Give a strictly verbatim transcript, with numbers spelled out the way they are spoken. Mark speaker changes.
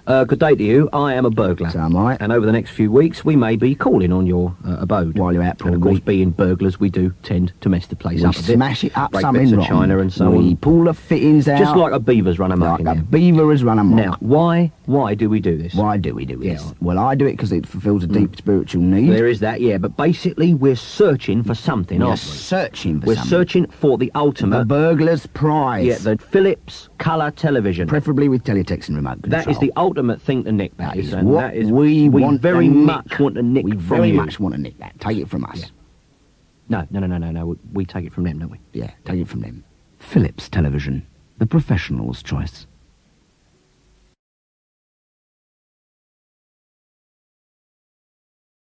Speaker 1: Uh, good day to you. I am a burglar.
Speaker 2: So am I.
Speaker 1: And over the next few weeks, we may be calling on your uh, abode.
Speaker 2: While you're out,
Speaker 1: And of
Speaker 2: probably.
Speaker 1: course, being burglars, we do tend to mess the place
Speaker 2: We
Speaker 1: up a bit.
Speaker 2: smash it up
Speaker 1: break
Speaker 2: something
Speaker 1: bits of
Speaker 2: rotten.
Speaker 1: china and so
Speaker 2: we
Speaker 1: on.
Speaker 2: pull the fittings out.
Speaker 1: Just like a beaver's run amok
Speaker 2: like
Speaker 1: in
Speaker 2: a
Speaker 1: here.
Speaker 2: beaver has run amok.
Speaker 1: Now, why, why do we do this?
Speaker 2: Why do we do this?
Speaker 1: Yeah.
Speaker 2: Well, I do it because it fulfills a deep spiritual need.
Speaker 1: There is that, yeah. But basically, we're searching for something,
Speaker 2: We're
Speaker 1: aren't we?
Speaker 2: searching for
Speaker 1: We're
Speaker 2: something.
Speaker 1: searching for the
Speaker 2: The
Speaker 1: ultimate.
Speaker 2: burglar's prize.
Speaker 1: Yeah, the Philips colour television.
Speaker 2: Preferably with teletext and remote control.
Speaker 1: That is the ultimate thing to nick. That
Speaker 2: That
Speaker 1: is,
Speaker 2: is
Speaker 1: and
Speaker 2: what
Speaker 1: that is
Speaker 2: we want
Speaker 1: very
Speaker 2: to
Speaker 1: much
Speaker 2: nick.
Speaker 1: want to nick
Speaker 2: We
Speaker 1: from
Speaker 2: very
Speaker 1: you.
Speaker 2: much want to nick that. Take it from us.
Speaker 1: Yeah. No, no, no, no, no, no. We, we take it from them, don't we?
Speaker 2: Yeah, take it from them. Philips Television, the professional's choice.